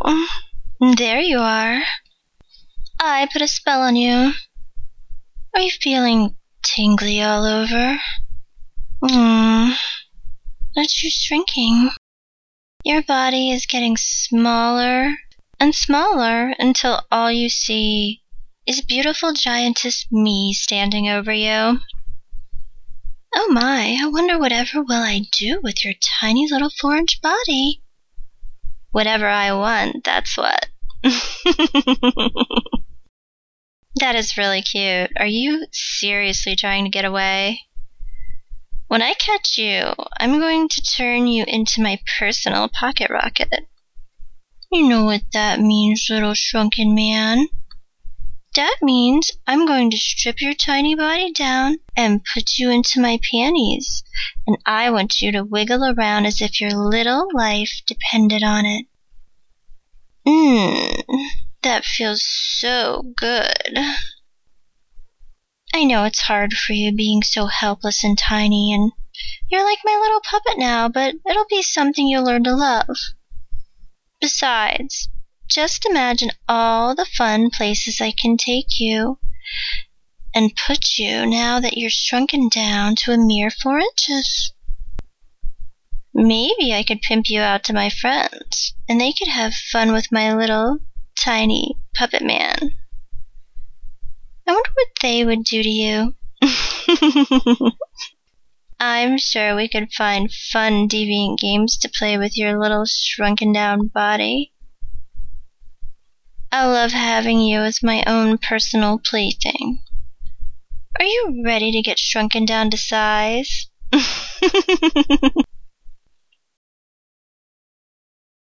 Oh, there you are. I put a spell on you. Are you feeling tingly all over? That's you shrinking. Your body is getting smaller and smaller until all you see is beautiful giantess me standing over you. Oh my, I wonder whatever will I do with your tiny little 4-inch body? Whatever I want, that's what. That is really cute. Are you seriously trying to get away? When I catch you, I'm going to turn you into my personal pocket rocket. You know what that means, little shrunken man. That means I'm going to strip your tiny body down and put you into my panties, and I want you to wiggle around as if your little life depended on it. That feels so good. I know it's hard for you being so helpless and tiny, and you're like my little puppet now, but it'll be something you'll learn to love. Besides, just imagine all the fun places I can take you and put you now that you're shrunken down to a mere 4 inches. Maybe I could pimp you out to my friends, and they could have fun with my little, tiny puppet man. I wonder what they would do to you. I'm sure we could find fun, deviant games to play with your little shrunken down body. I love having you as my own personal plaything. Are you ready to get shrunken down to size?